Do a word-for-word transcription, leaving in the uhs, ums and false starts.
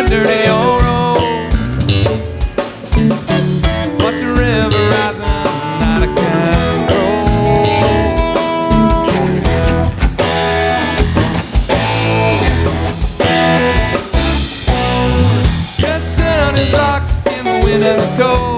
a dirty old road. Watch the river rising out of control. Just down his block in the wind and the cold.